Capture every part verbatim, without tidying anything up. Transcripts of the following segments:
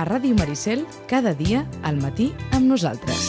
a Ràdio Maricel cada dia al matí amb nosaltres.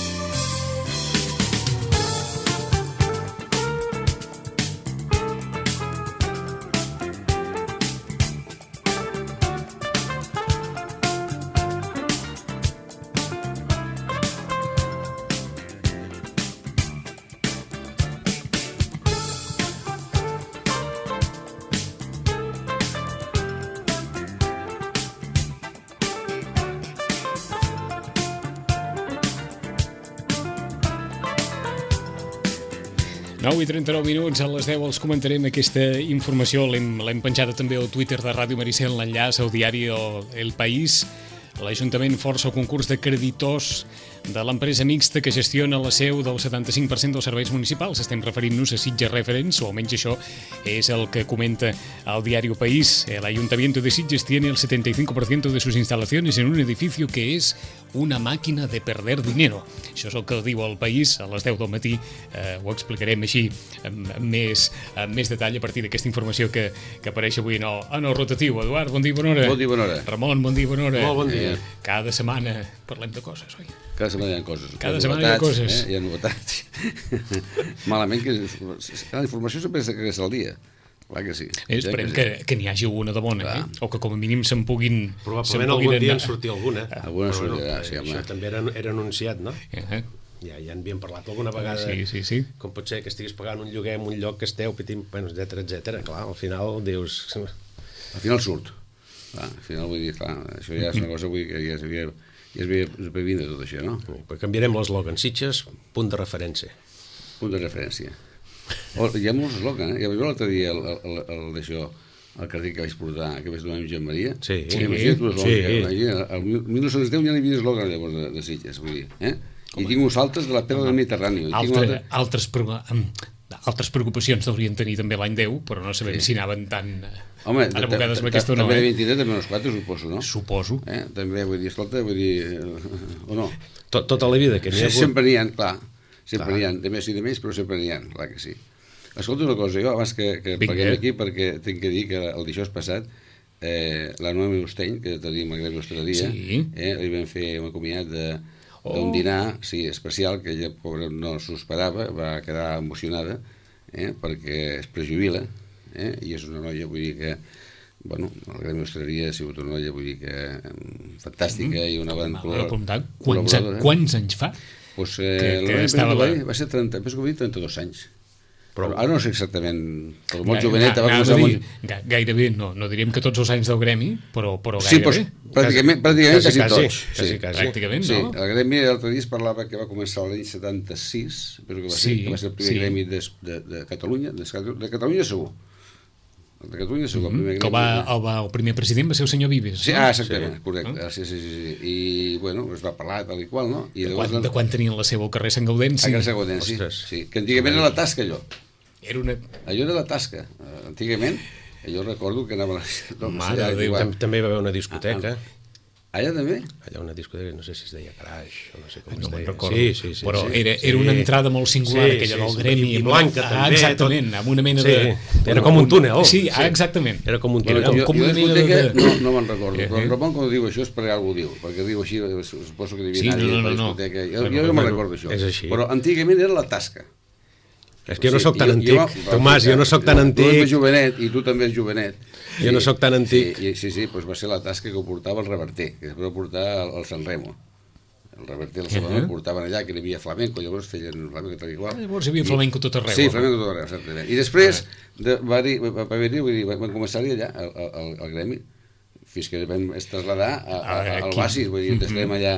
nou i trenta-nou minuts, a les deu els comentarem aquesta informació. L'hem, l'hem penjada també al Twitter de Ràdio Maricel, l'enllaç al diari El País. L'Ajuntament força el concurs de creditors de l'empresa mixta que gestiona la seu del setanta-cinc per cent dels serveis municipals. Estem referint-nos a Sitges Referents, o almenys això és el que comenta el diari El País. El Ayuntamiento de Sitges tiene el setenta y cinco por ciento de sus instalaciones en un edificio que es una màquina de perder dinero. Això és el que diu El País a les deu del matí. Eh, ho explicarem així amb, amb, més, amb més detall a partir d'aquesta informació que, que apareix avui en el, en el rotatiu. Eduard, bon dia, bona hora. Bon dia, bona hora. Ramon, bon dia, bona hora. Molt bon dia. Eh, cada setmana parlem de coses, oi? Cada setmana hi ha coses. Cada hi setmana hi ha coses. Eh? Hi ha novetats. Malament que la informació sempre és al dia. Clar que sí. Eh, esperem que, que n'hi hagi alguna de bona, eh? O que com a mínim se'n puguin... Probablement algun dia en sortir alguna. Alguna sortirà, sí, home. Això també era, era anunciat, no? Uh-huh. Ja, ja en havíem parlat alguna vegada. Sí, sí, sí. Com pot ser que estiguis pagant un lloguer en un lloc que esteu, pitim, bueno, etcètera, etcètera. Clar, al final dius... Al final surt. Clar, al final vull dir, clar, això ja és una cosa vull, que ja s'havia... I es ve, es ve vint de tot això, no? Pues canviarem l'eslògan. Sitges, punt de referència. Punt de referència. Oh, hi ha molts eslògans, eh? Ja vaig veure l'altre dia el, el, el, d'això, el carrer que vaig portar, que vaig donar amb Joan Maria. Sí, sí. Imagina't tu eslògan. Sí. El mil nou-cents deu ja n'hi havia eslògan llavors de, de Sitges, vull dir. Eh? I tinc uns altres de la Perla del Mediterrani. Altre, altre... Altres, altres preocupacions deurien tenir també l'any deu, però no sabem sí. si anaven tan... Home, ara vegades amb aquesta no, també eh? de vint-i-tres, també uns quatre, suposo, no? Suposo. Eh? També, vull dir, escolta, vull dir... O no? Tot, tota la vida que n'hi ha hagut... Sempre n'hi ha, clar. Sempre n'hi ha, de més i de més, però sempre n'hi ha, clar que sí. Escolta una cosa, jo abans que, que parlem aquí, perquè tinc que dir que el dijous passat eh, la Noemi Usteny, que tenim a Gremi Hostaleria, sí. eh, li vam fer un comiat de, oh. d'un dinar, sí, especial, que ella, pobra, no s'ho esperava, va quedar emocionada, eh, perquè es prejubila, eh, i és una noia, vull dir que, bueno, el Gremi Hostaleria ha sigut una noia, vull dir que fantàstica mm. i una bona col·laboradora. Quants, quants anys fa? Pues, eh, que, que estava... va, va ser trenta, penso que va dir trenta-dos anys. Però ara no sé exactament, però molt Ga, joveneta va començar... Dir, molt... Gairebé, no, no diríem que tots els anys del Gremi, però, però sí, gairebé. Sí, pràcticament, pràcticament quasi, quasi tots. Quasi, sí, quasi. Pràcticament, sí, no? El Gremi l'altre dia es parlava que va començar l'any setanta-sis, però que va, ser, sí, que va ser el primer sí. Gremi de, de, de Catalunya, de, de Catalunya segur. De Catalunya segur, mm -hmm. el primer Gremi. Que va, el, va, el primer president va ser el senyor Vives. Sí, no? ah, exactament, sí. correcte. Ah? Sí, sí, sí, sí. I, bueno, es va parlar tal i qual, no? I de, quan, de quan tenien la seu al carrer Sant Gaudenci? Al carrer Sant Gaudenci, sí. Que antigament era la tasca, allò. Era una... Allò era la tasca. Antigament, jo recordo que anava... No, Mare de Déu, també hi va haver una discoteca. Ah, allà també? Allà una discoteca, no sé si es deia Crash, o no sé com no es deia. Recordo. Sí, sí, sí. Però sí, era, sí. era una entrada molt singular, sí, aquella sí, del sí, Gremi. I blanca, ah, també. Exactament, tot... amb una mena sí. de... Era com un túnel. Sí, ah, sí. exactament. Era com un túnel. túnel. Jo, com jo una mena de... no, no me'n recordo, eh, però el eh. Ramon quan diu això és perquè algú diu, perquè diu així, suposo que devia sí, anar no, no, a la no, discoteca. no. Jo, bueno, jo no bueno, me'n recordo això. És així. Però antigament era la tasca. És que jo no sóc tan antic, Tomàs, jo no sóc tan antic. Tu ets jovenet i tu també ets jovenet. Jo no sóc tan antic. Sí, sí, sí, doncs va ser la tasca que ho portava el Reverter, que després ho portava el San Remo. El Reverter del Salvador uh -huh. portaven allà, que hi havia flamenco, llavors feien flamenco tal i qual. Llavors hi havia flamenco tot arreu. Sí, flamenco tot arreu, exactament. I després de, va, dir, va, va venir, vull dir, van començar-hi allà, al, al, al Gremi, fins que vam es traslladar a, a, a, al Basis, vull dir, estem allà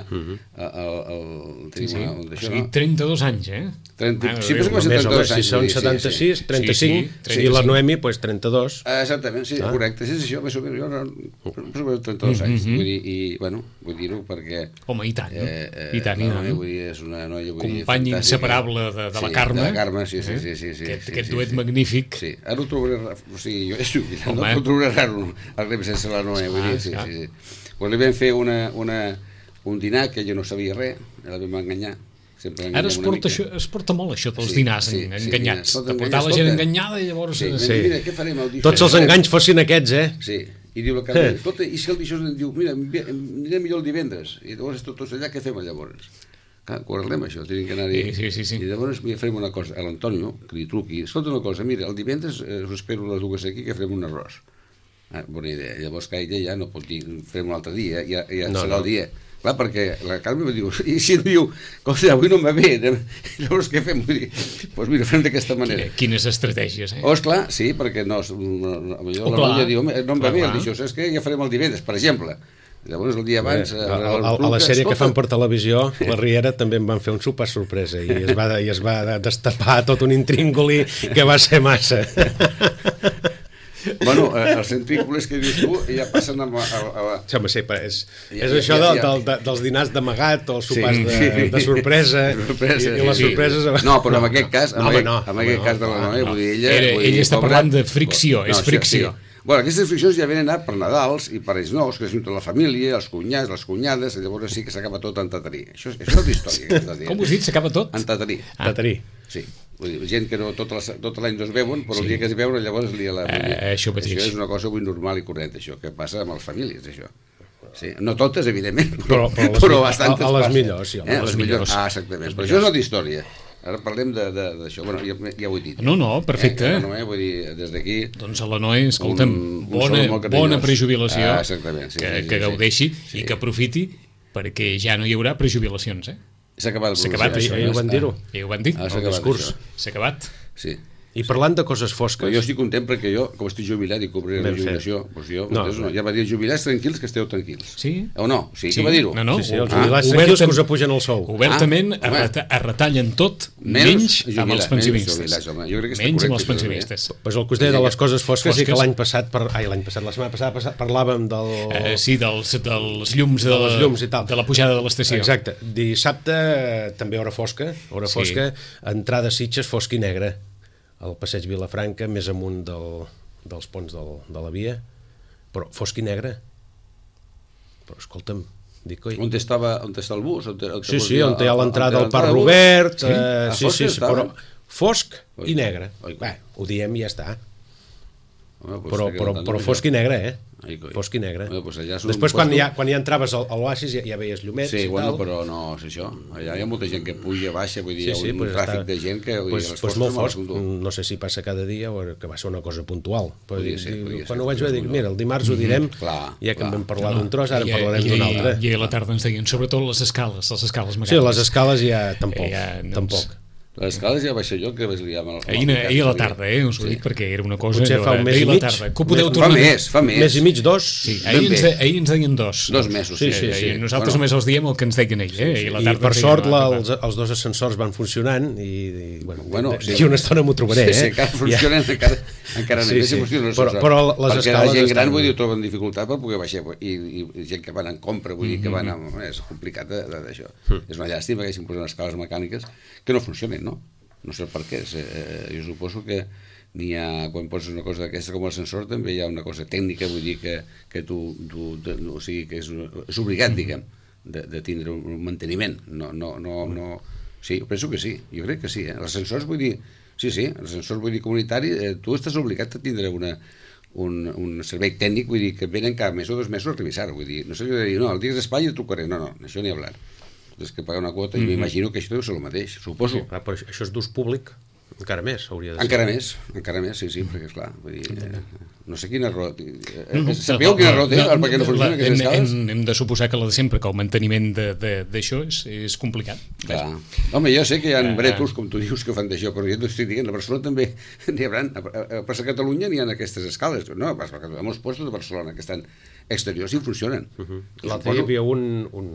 al... Tenim sí, un d'això, no? trenta-dos anys, eh? trenta, sí, penso que va ser trenta-dos anys. Si són setanta-sis, trenta-cinc, i la Noemi, doncs trenta-dos. Exactament, sí, correcte, sí, sí, això, més o menys, jo penso que trenta-dos anys, vull dir, i, bueno, vull dir-ho perquè... Home, i tant, no? I tant, i tant. Vull dir, és una noia, vull dir, company inseparable de la Carme. De la Carme, sí, sí, sí. Aquest duet magnífic. Sí, ara ho trobaré, o sigui, jo estic oblidant, no ho trobaré raro, el Gremi sense la Noemi, vull dir, sí, sí. Quan li vam fer una, una, un dinar que jo no sabia res, la vam enganyar. Ara es porta, això, es porta molt això dels sí, dinars sí, enganyats. Sí, de portar la gent enganyada i llavors... Sí, sí. Mira, què farem el Tots els enganys fossin aquests, eh? Sí. I diu la Carme, escolta, i si el dijous diu, mira, anirem millor el divendres, i llavors tots allà, què fem llavors? Clar, correlem això, tenim que anar-hi. Sí, sí, sí. I llavors mira, farem una cosa, a l'Antonio, que li truqui, escolta una cosa, mira, el divendres eh, us espero les dues aquí que farem un arròs. Ah, bona idea. Llavors que ella ja no pot dir, farem un altre dia, ja, ja no, serà no. el dia. Clar, perquè la Carme em diu, i si em diu, cosa, avui no em va bé, llavors què fem? Vull dir, doncs mira, fem d'aquesta manera. Quines estratègies, eh? Oh, esclar, sí, perquè no, no, no oh, la Maria diu, no em va bé, el dijous, és que ja farem el divendres, per exemple. Llavors el dia abans... Bé, a, a, a la sèrie escolta... que fan per televisió, la Riera també en van fer un sopar sorpresa i es va, i es va destapar tot un intríngulis que va ser massa. Bueno, els centrícules que dius tu ja passen a... a, a... Home, sí, és, és ja, això ja, ja, de, de, dels dinars d'amagat o els sopars sí, de, sí. de sorpresa, sorpresa i, i les sí. sorpreses... No, però en aquest cas, en no, aquest, no, en aquest no, cas de la Noé, no. vull dir, ella... Era, vull dir, ella està pobra, parlant de fricció, és no, fricció. Sí. Bueno, aquestes friccions ja venen a per Nadals i per ells nous, que es junta la família, els cunyats, les cunyades, i llavors sí que s'acaba tot en tatarí. Això, això és història. Com us dit, s'acaba tot? En tatarí. Ah. Tatarí. Sí. Vull dir, gent que no tot l'any no es veuen, però sí. el dia que es veuen llavors lia la... Uh, això, això és una cosa avui normal i corrent, això, que passa amb les famílies, això. Sí. No totes, evidentment, però, però, però, però bastantes a, a les millors, sí, eh? a les millors. Ah, exactament. Però això és una altra història. Ara parlem d'això. Bueno, ja, ja ho he dit. No, no, perfecte. Eh? Noé, vull dir, des d'aquí... Doncs a la Noé, escolta'm, un, un bona, bona prejubilació, ah, exactament, sí, que, sí, sí, que gaudeixi sí. i que aprofiti, perquè ja no hi haurà prejubilacions, eh? S'ha acabat el S'ha acabat, això, ja ho van dir-ho. Ja ho van dir, ah, el discurs. S'ha acabat. Sí. I parlant de coses fosques... Però jo estic content perquè jo, com estic jubilat i cobriré la jubilació, doncs jo, no, no, ja va dir, jubilats tranquils, que esteu tranquils. Sí? O no? Sí, sí. que va dir-ho? No, no. Sí, sí, els jubilats ah, tranquils que us apugen el sou. Obertament ah, es retallen tot, menys, menys amb els pensionistes. Jubilats, home. Jo crec que menys correcte, amb els pensionistes. Eh? Pues el que us deia de les coses fosques, fosques. I que l'any passat, per, ai, l'any passat, la setmana passada parlàvem del... Uh, sí, dels, dels llums, de, de, les llums i tal. De la pujada de l'estació. Exacte. Dissabte, també hora fosca, hora sí. fosca, entrada Sitges, fosc i negre. Al passeig Vilafranca, més amunt del, dels ponts del, de la via, però fosc i negre. Però escolta'm, dic, oi... On estava, on està el bus? On te, on sí, sí, on hi ha l'entrada al Parc Robert, sí, eh, sí, sí, sí, però fosc oi, i negre. Oi, Bé, ho diem i ja està. Home, pues però però, però fosc i negre, eh? Ai, fosc i negre. Bueno, pues després quan ja, quan ja entraves al, a l'oasis ja, ja veies llumets sí, i bueno, tal. Però no és això. Allà hi ha molta gent que puja, baixa, vull dir, sí, hi ha sí, un pues tràfic està, de gent que... Pues, dir, pues molt fosc, no sé si passa cada dia o que va ser una cosa puntual. Però podria dir, ser, podria quan ser, ho vaig veure dic, mira, el dimarts ho direm, mm, clar, ja que clar. en vam parlar no, d'un tros, ara i, parlarem i, d'un altre. I a la tarda ens deien, sobretot les escales, les escales mecàniques. Sí, les escales ja tampoc, ja, doncs, tampoc. Les escales ja vaig ser jo que vaig liar amb el... Ahir, ahir a la tarda, eh? Us ho dic perquè era una cosa... Potser fa un mes i mig. Que ho podeu tornar... Fa més, fa més. Mes i mig, dos. Sí, ahir, ens, de, ahir ens deien dos. Dos mesos, sí. sí, sí, sí. Nosaltres bueno. només els diem el que ens deien ells, eh? Sí, sí. I, la tarda I per sort la, els, els dos ascensors van funcionant i, i bueno, bueno sí. i una estona m'ho trobaré, sí, sí, eh? encara funcionen, ja. encara, encara sí, sí. funcionen els però, però les perquè escales la gent gran, estan... vull dir, ho troben dificultat per poder baixar, i, i gent que van en compra, vull dir, que van amb... És complicat d'això. Mm. És una llàstima que hagin posat escales mecàniques que no funcionen, no? No sé per què, eh, jo suposo que n'hi ha, quan poses una cosa d'aquesta com l'ascensor també hi ha una cosa tècnica, vull dir que, que tu, tu de, o sigui, que és, és obligat, diguem, de, de tindre un manteniment, no, no, no, no, sí, penso que sí, jo crec que sí, eh? Els ascensors, vull dir, sí, sí, els ascensors, vull dir, comunitari, eh, tu estàs obligat a tindre una, un, un servei tècnic, vull dir, que venen cada mes o dos mesos a revisar, vull dir, no sé què dir, no, el dia d'Espanya trucaré, no, no, això n'hi ha hablat. És que pagar una quota, mm -hmm. i m'imagino que això deu ser el mateix, suposo. Sí, però això és d'ús públic, encara més hauria de ser. Encara més, encara més, sí, sí, perquè esclar, vull dir, eh, no sé quina raó... Eh, sabeu quina raó té perquè no funciona aquestes escales? Hem, hem de suposar que la de sempre, que el manteniment d'això és, és complicat. Clar. Home, jo sé que hi ha bretos, com tu dius, que fan d'això, però jo t'estic dient, a Barcelona també n'hi haurà, a Catalunya n'hi ha aquestes escales, no, a molts puestos de Barcelona que estan exteriors i funcionen. L'altre dia hi havia un... un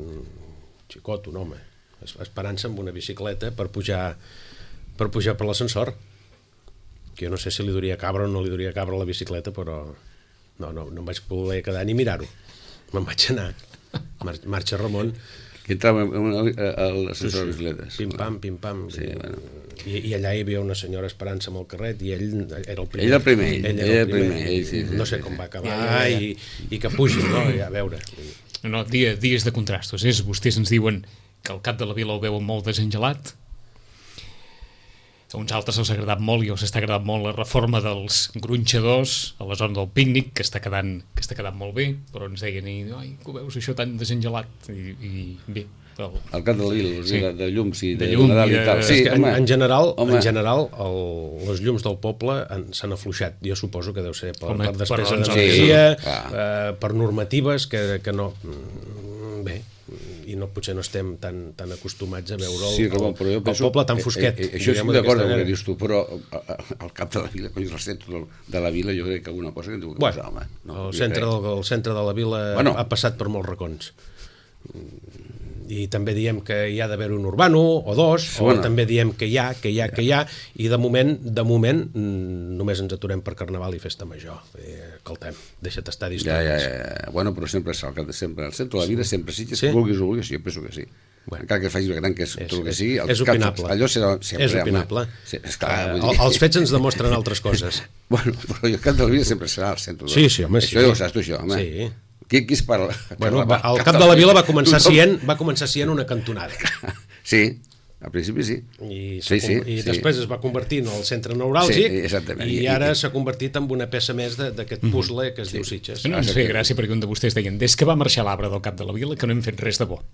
xicot, un home, esperant-se amb una bicicleta per pujar per pujar per l'ascensor, que jo no sé si li duria cabre o no li duria cabre la bicicleta, però no, no, no em vaig poder quedar ni mirar-ho, me'n vaig anar. Mar marxa Ramon, que entrava a l'ascensor de bicicletes, pim-pam, pim-pam, sí, bueno. I, i allà hi havia una senyora esperant-se amb el carret i ell era el primer, ell el primer, ell, ell era el primer, primer. Ell, sí, sí, no sé sí, com sí. va acabar, ja, ja, ja. I, i que pugi, no? Ja, a veure. No, dia, dies de contrastos, és, vostès ens diuen que al cap de la vila ho veuen molt desengelat. A uns altres els ha agradat molt i els està agradant molt la reforma dels gronxadors a la zona del pícnic, que està quedant, que està quedant molt bé, però ens deien, ai, que ho veus això tan desengelat, i, i bé. El, el cap de la vila, sí. de, de llums i de, de llum Nadal i, i tal. de... Sí, que en, home, en general, home. en general el, les llums del poble s'han afluixat. Jo suposo que deu ser per, Home, per despesa per d'energia, sí, eh, per normatives que, que no... Bé, i no, potser no estem tan, tan acostumats a veure el, sí, Ramon, el, el penso, poble tan fosquet. Eh, eh, això estic d'acord amb el que dius tu, però al cap de la vila, cony, el centre de la vila, jo crec que alguna cosa que hem de bueno, posar, home. No, el, centre del, el centre de la vila bueno. ha passat per molts racons. I també diem que hi ha d'haver un urbano o dos, sí, o bueno. també diem que hi ha, que hi ha, que hi ha, i de moment, de moment només ens aturem per Carnaval i Festa Major. Eh, caltem, deixa't estar d'històries. Ja, ja, ja. Bueno, però sempre és al cap de sempre. Al centre de la vida sempre sí, que sí? vulguis o vulguis, jo penso que sí. Bueno. Encara que facis una gran que és, és tot el que sigui, és opinable. Allò serà sempre, és opinable. Sí, és clar, uh, dir... Els fets ens demostren altres coses. Bueno, però el cap de la vida sempre serà al centre. Sí, sí, home, sí. Això ja ho saps tu, això, home. Sí. Qui, qui es parla? Bueno, va, el cap de la vila va començar sent va començar sent una cantonada. Sí, al principi sí. I, sí, sí, i sí. després es va convertir en el centre neuràlgic, sí, i ara s'ha convertit en una peça més d'aquest puzzle que es sí. diu Sitges. No, ens feia gràcia perquè un de vostès deien des que va marxar l'arbre del cap de la vila que no hem fet res de bo.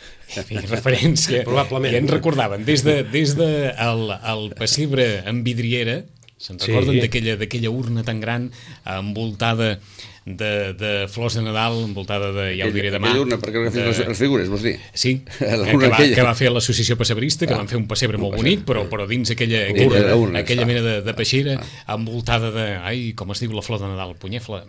I referència, probablement. I ens recordaven des de, des de el, el pessebre amb vidriera, se'n recorden sí. d'aquella urna tan gran envoltada de, de flors de Nadal, envoltada de, ja ho diré demà... Aquella urna, perquè de... les, les figures, vols dir? Sí, que, que, va, que va fer l'associació pessebrista, que ah. van fer un pessebre molt bonic, però, però dins aquella, aquella, aquella, urna, aquella mena de, de peixera ah. envoltada de... Ai, com es diu la flor de Nadal? Punyefla...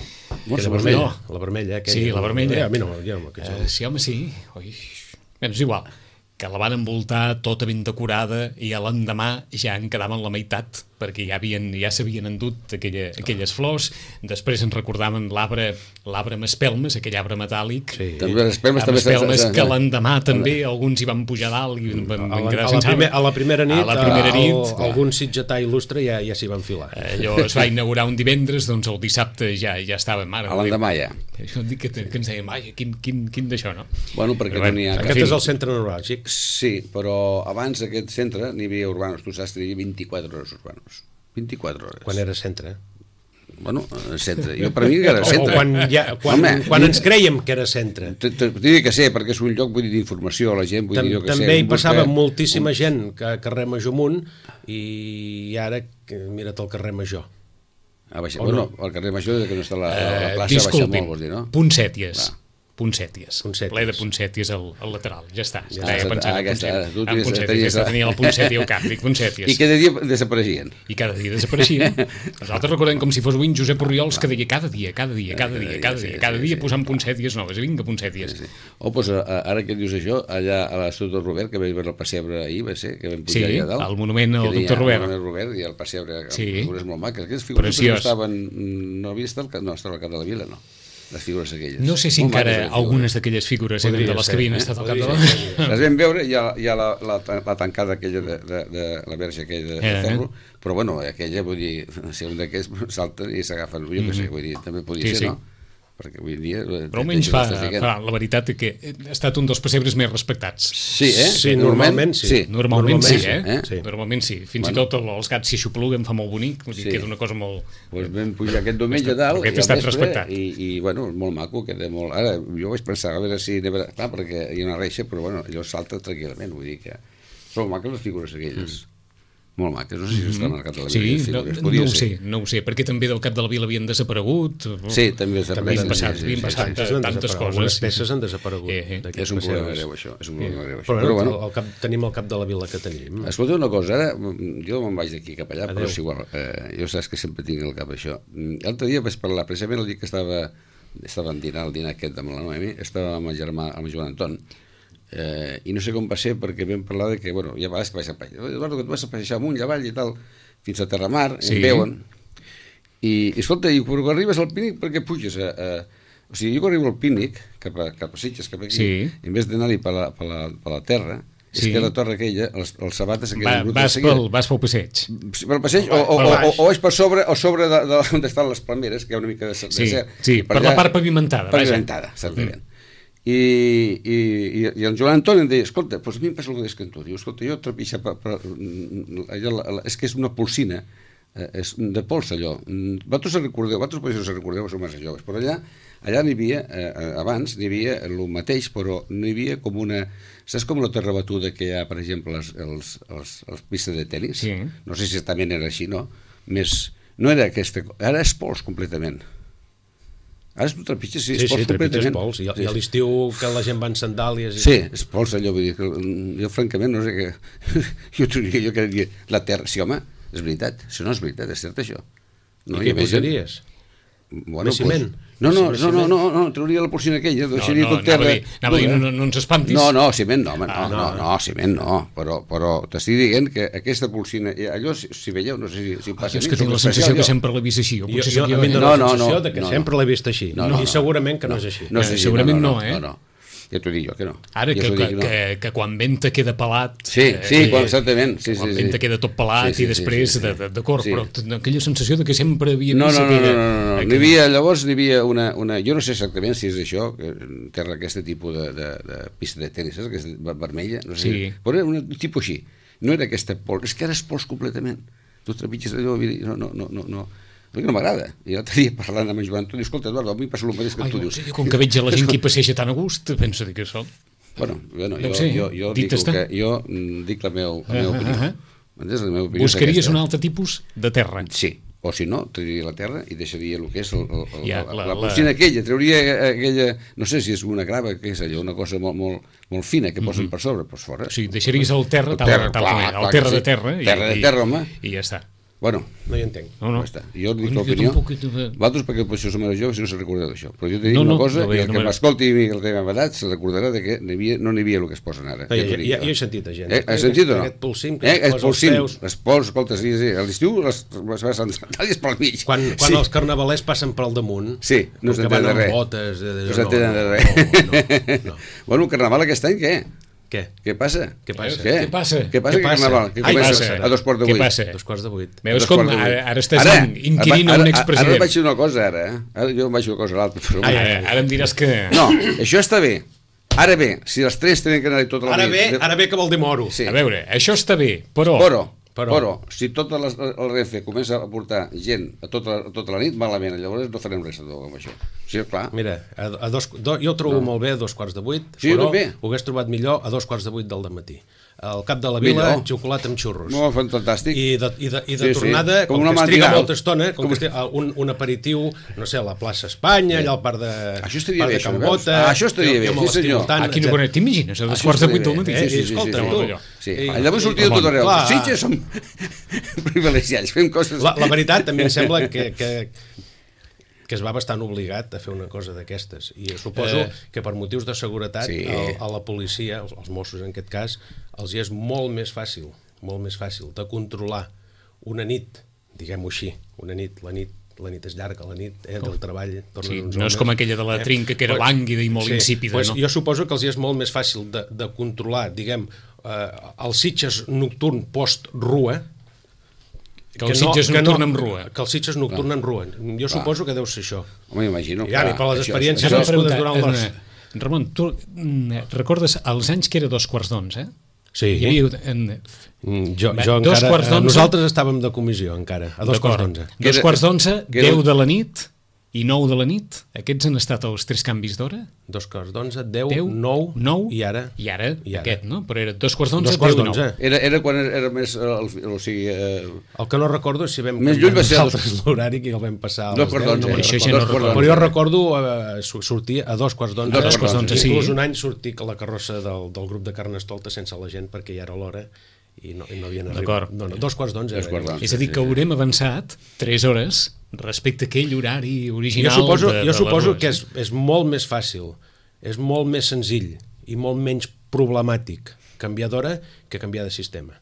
No, la vermella, no. la vermella. Sí, la vermella. A mi no, ja no uh, sí, home, sí. Ui. Bé, és igual, que la van envoltar tota ben decorada i a l'endemà ja en quedaven la meitat, perquè ja havien, ja s'havien endut aquella, aquelles flors. Després ens recordaven l'arbre l'arbre amb espelmes, aquell arbre metàl·lic, sí. també les espelmes, amb també espelmes que l'endemà també alguns hi van pujar dalt i van, a, la, a, la primer, a la primera nit, a la primera nit el, algun sitgetà il·lustre ja, ja s'hi van filar. Allò es va inaugurar un divendres, doncs el dissabte ja ja estàvem ara. A l'endemà ja. Això dic que, que ens deien, ai, quin, quin, quin d'això, no? Bueno, perquè però, no n'hi ha... Aquest és el centre neuràlgic. Sí, però abans d'aquest centre n'hi havia urbanos, tu saps que n'hi havia vint-i-quatre hores urbanos. vint-i-quatre hores. Quan era centre? Bueno, centre. Jo per mi que era centre. O quan, ja, quan, Home, quan ens creiem que era centre. T'ho dic que sé, perquè és un lloc, vull dir, d'informació a la gent, vull dir jo que sé. També hi passava moltíssima gent que a carrer Major amunt i ara mira't el carrer Major. Ah, baixa, bueno, al carrer Major que no està la, la plaça baixa molt, vols dir, no? Punsèties. Punsèties, punsèties, ple de punsèties al, al lateral, ja està. Ja ah, estava pensant ah, en punsèties, tu en punsèties, ja tenia la punsètia al cap, dic punsèties. I cada dia desapareixien. I cada dia desapareixien. Nosaltres recordem com si fos avui en Josep Oriols que deia cada dia, cada dia, cada dia, cada dia, cada dia posant punsèties noves, vinga punsèties. O doncs ara que dius això, allà a l'Institut Robert, que vam veure el pessebre ahir, va ser, que vam pujar allà dalt. Sí, al monument al doctor Robert. El Robert i el pessebre, sí. figures molt maques. Aquestes figures no estaven, no havia estat, no estava al cap de la vila, no. Les figures aquelles. No sé si molt encara algunes d'aquelles figures eren de les que havien eh? estat al cap de la... Les vam veure, hi ha, hi ha la, la, la tancada aquella de, de, de la verge aquella de, de ferro, però bueno, aquella, vull dir, si un d'aquests salten i s'agafen, jo que sé, vull dir, també podia sí, ser, sí. no? Perquè avui dia... Però almenys fa, fa, la veritat que ha estat un dels pessebres més respectats. Sí, eh? Sí, normalment sí. sí. Normalment, normalment sí, eh? eh? Sí. Normalment sí. Fins bueno. i tot els gats s'hi xupoluguen, fa molt bonic, vull dir, sí. queda una cosa molt... Pues vam pujar aquest diumenge a dalt, aquest ha estat respectat. I, i, bueno, molt maco, queda molt... Ara, jo vaig pensar, a veure si... Clar, perquè hi ha una reixa, però bueno, allò salta tranquil·lament, vull dir que... Són maques les figures aquelles. Mm. Molt maques, no sé si estan al cap de la vila. Sí, no, no ho sé, no ho sé, perquè també del cap de la vila havien desaparegut. Sí, també havien passat, havien passat tantes coses. Algunes peces han desaparegut. Eh, eh. És un problema greu, això. És un problema greu, això. Però, però bueno, el cap, tenim el cap de la vila que tenim. Escolta una cosa, ara jo me'n vaig d'aquí cap allà, Adeu. Però és igual. Eh, jo saps que sempre tinc el cap això. L'altre dia vaig parlar, precisament el dia que estava estàvem dinant, el dinar aquest amb la Noemi, estava amb el germà, amb el Joan Anton, Eh, i no sé com va ser perquè vam parlar de que, bueno, hi ha vegades que vaig a passejar, Eduardo, que tu vas a passejar amunt i avall i tal, fins a Terramar, sí. Em veuen, i, i escolta, i quan arribes al Pínic, per què puges a, a... O sigui, jo quan arribo al Pínic, cap a, cap a Sitges, cap aquí, sí. En vez d'anar-hi per, la, per, la, per la terra, és sí. Que la torre aquella, els, els sabates... Va, vas, pel, vas pel passeig. Per passeig, o, o, o, o, o és per sobre, o sobre de, de, on estan les palmeres, que hi ha una mica de... de sí, cert, sí per, per la part pavimentada. Pavimentada, certament. Mm. i, i, i, i el Joan Antoni em deia, escolta, doncs a mi em passa el mateix que en tu. Diu, escolta, jo trepitja per, per, allò, és que és una polsina, eh, és de pols allò. Vosaltres se recordeu, vosaltres potser se recordeu, sou massa joves, però allà, allà n'hi havia, eh, abans n'hi havia el mateix, però n'hi havia com una... Saps com la terra batuda que hi ha, per exemple, els, els, els, els pistes de tenis? Sí. No sé si també era així, no? Més, no era aquesta... Ara és pols completament. Ara tu trepitges, sí, Sí, és pols sí, trepitges completament. pols. I, i a l'estiu que la gent va en sandàlies... I... Sí, és pols allò, vull dir que jo francament no sé què... jo diria, jo que diria, la terra... Sí, home, és veritat, això no és veritat, és cert això. No, I què hi posaries? Bueno, Més ciment? Pues, no, no, no, no, no, no, trauria la porcina aquella, deixaria no, tot terra... anava a dir, anava a dir, no, no ens espantis. No, no, ciment no, home, no, Ah, no, no, no, no, ciment no, però, però t'estic dient que aquesta polsina, allò, si, si veieu, no sé si, si em passa Ah, és a mi, que tinc soc la sensació especial, que jo. sempre l'he vist així. O Jo, potser jo sóc a mi em jo. dóna No, la no, sensació no, de que no, sempre no. l'he vist així. No, no, I no. segurament que no és així. No sé Eh, si, segurament no, no, eh? No, no. Ja t'ho dic jo, que no. Ara Ja que, t'ho que, dic, no. que, que quan venta queda pelat... Sí, sí, eh, quan, exactament. Sí, quan sí, venta sí. queda tot pelat Sí, sí, i després, sí, sí, sí. de, de, d'acord, Sí. però t- aquella sensació de que sempre havia No, vist no, no, no, aquella... no, no, no. aquella- N'hi havia, llavors n'hi havia una, una... Jo no sé exactament si és això, que terra aquest tipus de, de, de pista de tenis, saps? Aquesta ver- vermella, no sé. Sí. Però era un tipus així. No era aquesta pols, és que ara és pols completament. Tu trepitges allò, vull dir, no, no, no, no, no. No, no m'agrada. I l'altre dia parlant amb en Joan, tu dius, escolta, Eduardo, a mi passa el mateix que Ai, tu no, dius. sí, com que veig a la gent que hi passeja tan a gust, penso que això... Bueno, bueno Deu jo, ser, jo, jo, dit dic el està. que, jo mm, dic la meva, la meva Ah, opinió. ah, ah. M'entens? La meva opinió és Buscaries aquesta. un altre tipus de terra. Sí, o si no, trauria la terra i deixaria el que és el, el, el, Ja, la, la- la, la- porcina aquella, trauria aquella, no sé si és una grava, què és allò, una cosa molt, molt, molt fina que posen per sobre, doncs fora. O sigui, deixaries el terra, El tal, terra, tal clar, com era, clar el que terra sí. de terra. i- Terra de i- terra, home. I ja està. Bueno, No hi entenc. No, no. ja està. Jo dic Bueno, jo l'opinió. tampoc he de- Vosaltres, perquè potser som més joves, si no se recordeu d'això. Però jo te dic No, una no, cosa, no veia, i el no que veia. m'escolti i el que m'ha edat se recordarà de que n'hi havia, no n'hi havia el que es posen ara. No, ja, t'ho ja, dic ja, jo. ja he sentit a gent. Eh, has sentit o no? Aquest polsim que eh, es és posa als polsim, peus. les pols, escolta, sí, sí, a l'estiu les, les vas sandàlies pel mig. Quan, quan sí. els carnavalers passen per al damunt, Sí, no que s'entén van de amb res. botes... De, de, No s'entenen de res. No, no, no. Bueno, el carnaval aquest any, què? Què? Què passa? Què passa? Què, Què passa? Què passa Què que passa? carnaval? Que Ai, comença passa. a dos quarts de Què vuit. passa? Dos quarts de vuit. Veus Dos com quarts de vuit. ara, ara estàs Ara, inquirint a ara, un ara, expresident. Ara vaig dir una cosa, ara. Eh? Ara jo em vaig dir una cosa a l'altre. Però... Ai, ara, ara em diràs que... No, això està bé. Ara bé, si els tres tenen que anar-hi tota la Ara nit... bé, ara bé que vol dir moro. Sí. A veure, això està bé, però... Però, Però- però, si tota la, el Renfe comença a portar gent a tota, a tota la nit, malament, llavors no farem res amb això. Sí, clar. Mira, a, a dos, do, jo ho trobo no. molt bé a dos quarts de vuit, Sí, jo però també. ho hagués trobat millor a dos quarts de vuit del matí. Al cap de la vila, Millor. xocolata amb xurros. Molt fantàstic. I de, i de, i de Sí, sí. tornada, Com com, una que es triga matinal. molta estona, com, Com- que es triga, un, un aperitiu, no sé, a la plaça Espanya, allà al parc de, Això estaria parc bé, de això, Can veus? Bota, Ah, això estaria jo- bé, jo me sí, l'estimo senyor. tant, Aquí no etcètera. conec, t'imagines, a dos Això quarts de estaria vuit del bé. matí. Eh, Sí, sí, sí, escolta, sí, tu. sí. Sí. I- I llavors sortia i- tot arreu. clar. Sitges som privilegiats, fem coses... La, la veritat, també em sembla que, que, que es va bastant obligat a fer una cosa d'aquestes. I suposo Eh. que per motius de seguretat Sí. a, a la policia, als, als Mossos en aquest cas, els hi és molt més fàcil, molt més fàcil de controlar una nit, diguem-ho així, una nit, la nit la nit és llarga, la nit eh, del treball tornen Sí, uns no és homes, com aquella de la trinca, que era lànguida i molt insípida, pues, no? Jo suposo que els hi és molt més fàcil de, de controlar, diguem, eh, el Sitges nocturn post-rua, Que el Sitges nocturn amb rua. que el Sitges nocturn en rua. Jo suposo que deu ser això. Home, m'imagino. Ja, clar, i per les això- experiències això- nascudes durant les... Eh, Ramon, tu mm, recordes els anys que era dos quarts d'onze? Sí. Hi havia... En, Mm, jo, Va, jo dos encara... quarts eh, d'onze. Nosaltres estàvem de comissió, encara, a dos quarts d'onze. Que Dos era- quarts d'onze, que era- deu de la nit i nou de la nit. Aquests han estat els tres canvis d'hora? Dos quarts d'onze, deu, Deu, nou, nou i ara... I ara, I ara. aquest, no? Però era dos quarts d'onze, Dos quarts deu i nou. d'onze. Era, era quan era més... eh, El, o sigui... Eh, El que no recordo és si vam Més canviar lluny va ser a dos- nosaltres l'horari que el vam passar a Dos les quarts deu, d'onze. me'n Això recordo. ja no Dos quarts recordo. Però jo recordo eh, su- sortir a dos quarts d'onze. Dos quarts d'onze, sí. Inclús un any sortir a la carrossa del, del grup de Carnestolta sense la gent perquè ja era l'hora i no, i no havien D'acord. arribat. No, no, dos quarts d'onze. Dos era. quarts d'onze. És a dir, que haurem avançat tres hores respecte a aquell horari Jo original suposo, de, de jo les suposo rues, que eh? és, és molt més fàcil, és molt més senzill i molt menys problemàtic canviar d'hora que canviar de sistema.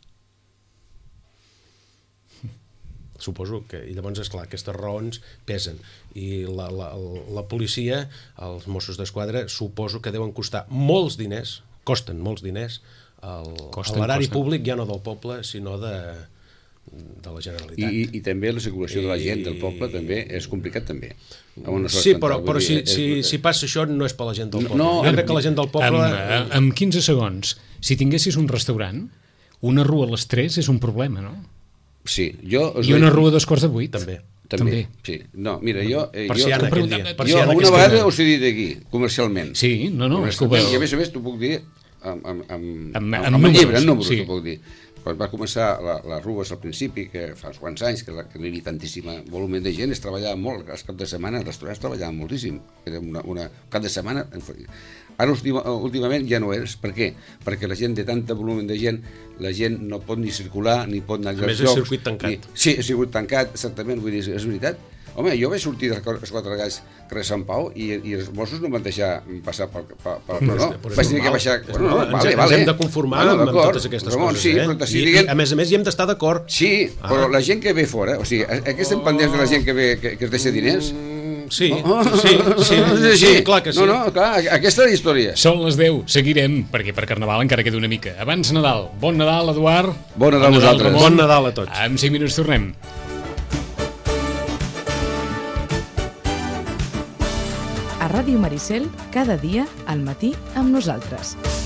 Suposo que, i llavors, esclar, aquestes raons pesen. I la, la, la policia, els Mossos d'Esquadra, suposo que deuen costar molts diners, costen molts diners, el, Costen, l'erari costen. públic ja no del poble, sinó de, de la Generalitat. I, i, i també la circulació I... de la gent del poble també és complicat també. Sí, però, però si, si, si passa això no és per la gent del poble. No, jo crec que la gent del poble... Amb, amb quinze segons, si tinguessis un restaurant, una rua a les tres és un problema, no? Sí, jo... I una rua a dos quarts de vuit. També. També, sí. No, mira, jo... Eh, Persiana, jo, aquell dia. jo una vegada us he dit aquí, comercialment. Sí, no, no, és que ho veu. I a més a més t'ho puc dir amb, amb, amb, amb, amb, amb, amb el llibre, en números, sí. t'ho puc dir. Quan va començar la, les rues al principi, que fa uns quants anys, que, la, que no hi havia tantíssim volum de gent, es treballava molt, els cap de setmana els restaurants treballaven moltíssim. Era una, una cap de setmana... Ara últimament ja no és. Per què? Perquè la gent de tanta volum de gent, la gent no pot ni circular, ni pot anar als llocs. A més és circuit tancat. Ni, sí, és circuit tancat, exactament, vull dir, és veritat. Home, jo vaig sortir dels quatre galls carrer Sant Pau i, i els Mossos no em van deixar passar per... per, per no, no, vaig tenir que baixar... Bueno, no, vale, ens, vale. Ens hem de conformar bueno, amb totes aquestes Ramon, coses, sí, eh? Però I, dient... I, a més a més, hi hem d'estar d'acord. Sí, ah. Però la gent que ve fora, o sigui, aquí estem pendents de la gent que ve, que, que es deixa diners... Sí, oh, sí, sí, sí, sí, clar que sí. No, no, clar, aquesta és la història. Són les deu, seguirem, perquè per Carnaval encara queda una mica. Abans Nadal. Bon Nadal, Eduard. Bon Nadal a vosaltres. Bon Nadal a tots. En cinc minuts tornem. A Ràdio Maricel, cada dia, al matí, amb nosaltres.